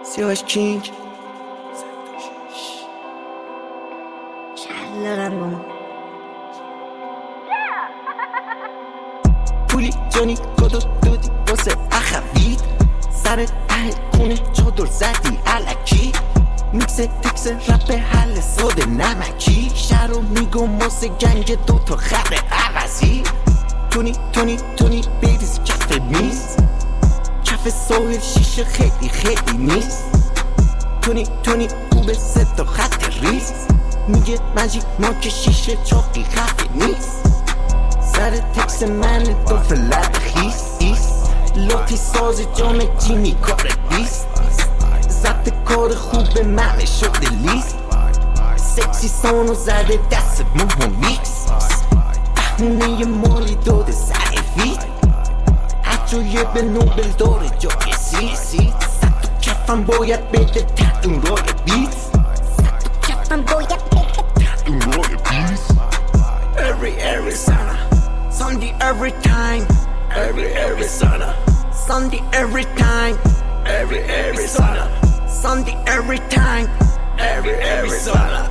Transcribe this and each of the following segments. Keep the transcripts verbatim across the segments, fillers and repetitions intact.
سیاوش کینگ کلرم با ما پولی جانی کدو دودی واسه اخوید سر ته خونه چادر زدی علکی میکس تکس رپ حل ساده نمکی شهرو میگم واسه گنگ دوتا خبر عوضی تونی تونی تونی بیریز کف میز کف ساحل شیشه خیلی خیلی نیست تونی تونی خوبه سه تا خط ریز میگه مجید ما که شیشه چاقی خفه نیست سر تکس من دو فلت خیس لاتی ساز جام جیمی کار بیست ضبط کار خوب ممه شده لیست سکسی سانو زده دست مهم میکس بهونه مالی داده سر فیت حجایه به نوبل داره جای سیسی صد تو کفم باید بده تحتون راه بیت صد تو کفم باید بده تحتون راه بیت Every Arizona Sunday every time Every Arizona Sunday every time Every Arizona Sunday every time Every Arizona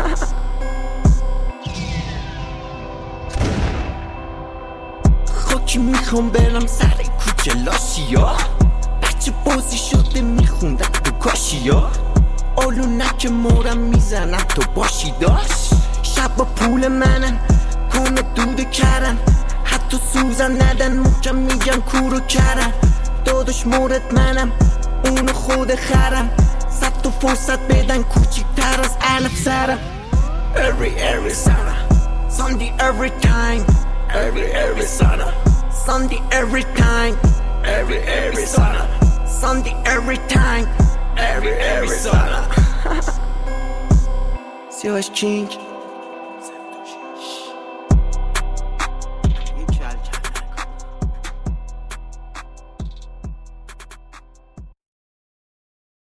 خاکی میخوام برم سر کوچه لاشیا بچه بازی شده میخوندم تو کاشیا آلونک مورم میزنم تو باشی داشت شب با پول منن کام دود کرن حتی سوزن ندن محکم میگم کورو کرن داداش مورد منم اونو خود خرم صد تا فرصت بدن کوچیکتر از علف سرم Every Arizona Sunday every time Every Arizona Sunday every time Every Arizona Sunday every time Every Arizona سیاوش کینگ